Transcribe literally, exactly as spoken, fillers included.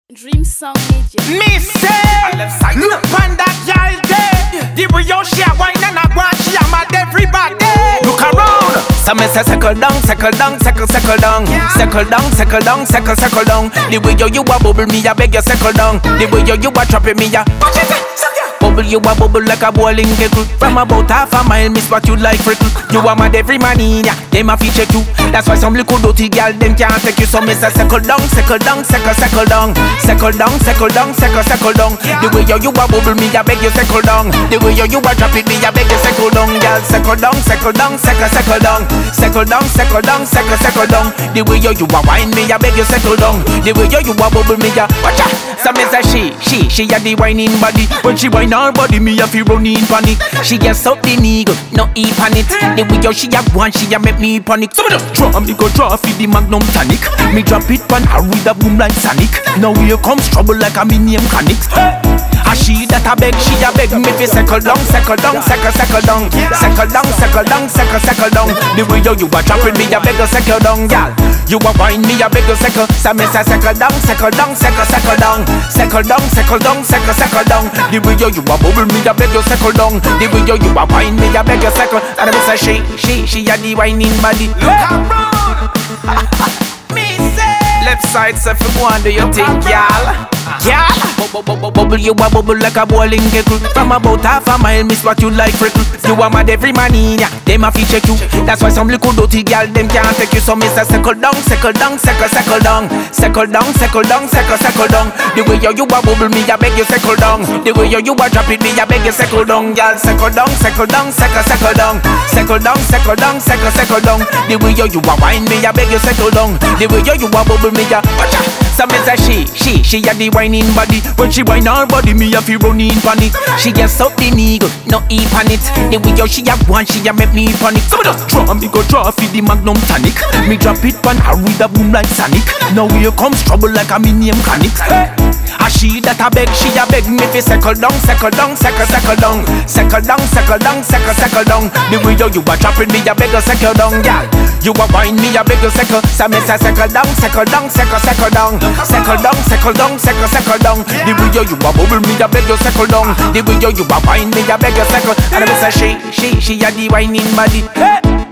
Dream song agent. Me say, look on that girl there. The way you she a wine and a want she a mad everybody. Look around. Some say circle down, circle down, circle, circle down, circle down, circle down, circle, circle down. The way you you a bubble me, I beg you circle down. The way you you a trapping me, I bubble you a bubble like a bowling kettle. From about half a mile, miss what you like frickle. You a mad every man in ya, them a feature too. That's why some little dirty girl them can't take you. So me say circle down, circle down, circle, circle down, circle down, circle down, circle, circle down. The way you you a bubble me, I beg you circle down. The way you you a drop it me, I beg you circle down, girl. Circle down, circle down, circle, circle down, circle down, circle down, circle, circle down. The way you you a wine me, I beg you circle down. The way you you a bubble me, I watch out. So me say she, she, she a the whining body. When she whine her body, me a fi run in panic. She gets up the nigga, no eat panic. The way you she a want, she a make me panic. So me just draw, me go draw fi the magnum tonic. Me drop it pan her with a boom like Sonic. Now here comes trouble like a mini mechanics. A she that a beg, she a beg me fi circle down, circle down, circle, circle down, circle down, circle down, circle, circle down. The way you you a trapping me, a beg you circle down, girl. You a wine me, a beg you circle. So me say circle down, circle down, circle, circle down, circle down, circle down, circle, circle down. The way you you a bubble me, a beg you circle down. The way you you a wine me, a beg you circle. And me say she, she, she a the whining body. Look around. Me say left side say fi go and do your thing, girl. Yeah, bubble you a bubble like a bowling kettle. From about half a mile, miss what you like frickle. You a mad every man in ya, them a fi check you. That's why some little dirty girl them can't take you. So me say circle down, circle down, circle, circle down, circle down, circle down, circle, circle down. The way you you a bubble me, I beg you circle down. The way you you a drop it me, I beg you circle down, girl. Circle down, circle down, circle, circle down, circle down, circle down, circle, circle down. The way you you a wine me, I beg you circle down. The way you you a bubble me, I watch out. So me say she, she, she a the whining body. When she whine her body, me a fi run in panic. She gets up the nigga, no eat panic. The way you she a want, she a make me panic. So me just draw, me go draw fi the magnum tonic. Me drop it pan her with a boom like Sonic. Now here comes trouble like a mini mechanics. A she that a beg, she a beg me fi circle down, circle down, circle, circle down, circle down, circle down, circle, circle down. The way you you a trapping me, a beg you circle down, girl. You a wine me, a beg you circle. So me say circle down, circle down, circle, circle down, circle down, circle down, circle, circle down. The way you you a bubble me, a beg you circle down. The way you you a wine me, a beg you circle. And me say she, she, she a the whining body.